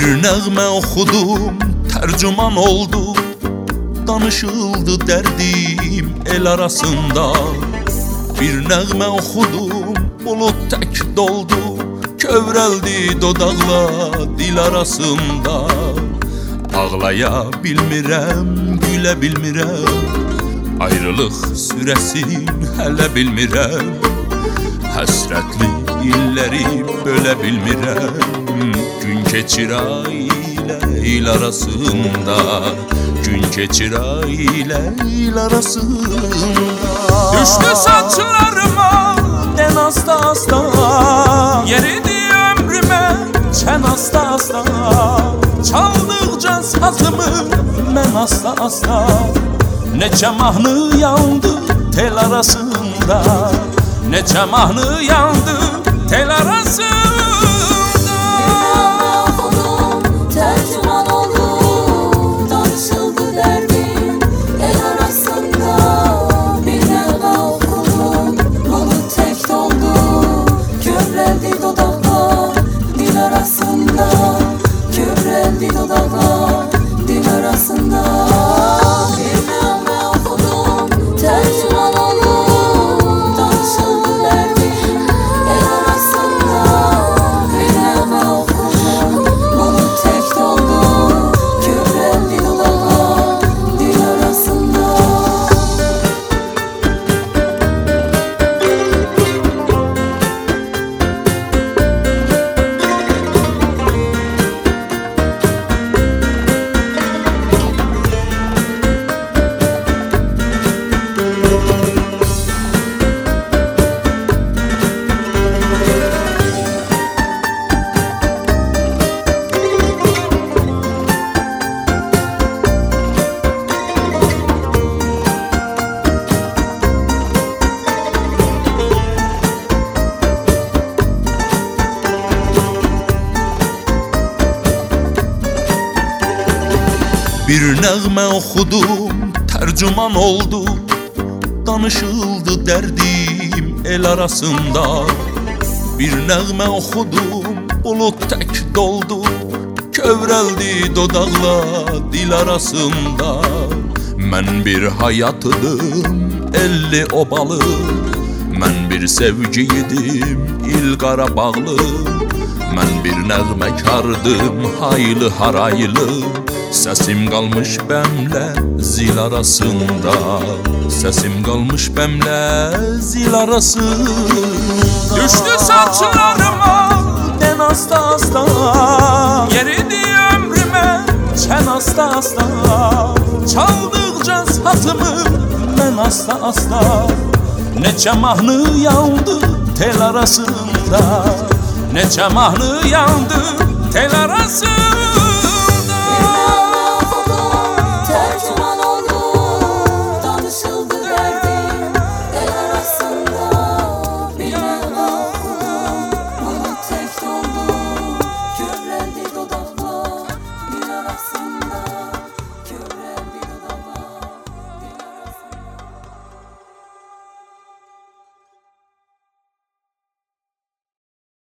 Bir nəğmə oxudum, tərcüman oldu, danışıldı dərdim el arasında. Bir nəğmə oxudum, bulut tək doldu, kövrəldi dodaqla dil arasında. Ağlaya bilmirəm, gülə bilmirəm, ayrılıq sürəsin hələ bilmirəm. Həsrətli illəri bölə bilmirəm, gün keçir ailə il arasında. Gün keçir ailə il arasında. Düşdü saçlarıma den asta-asta, yeridi ömrümə çən asta-asta. Çaldıqca sazımı mən asta-asta, neçə mahnı yandı tel arasında. Neçə mahnı yandı tel arasında. Tercüman oldu, danışıldı derdim el arasında. Bir nəğmə okudum, bulut tek doldu, kövrəldi dodaqlar dil arasında. Kövrəldi dodaqlar dil arasında. Bir nəğmə okudum, tercüman oldu, danışıldı derdim el arasında. Bir nəğmə okudum, bulut tek doldu, kövrəldi dodaqlar dil arasında. Bir nəğmə oxudum, tərcüman oldu, danışıldı dərdim el arasında. Bir nəğmə oxudum, bulut tək doldu, kövrəldi dodaqla dil arasında. Mən bir hayatıdım, 50 obalı, mən bir sevgi idim, il Qarabağlı. Mən bir nəğməkardım, haylı haraylı, səsim qalmış bəmlə zil arasında. Səsim qalmış bəmlə zil arasında. Düşdü saçlarıma Den asta-asta, yeridi ömrümə çən asta-asta. çaldıqca sazımı Mən asta-asta, neçə mahnı yandı tel arasında. neçə mahnı yandı tel arasında.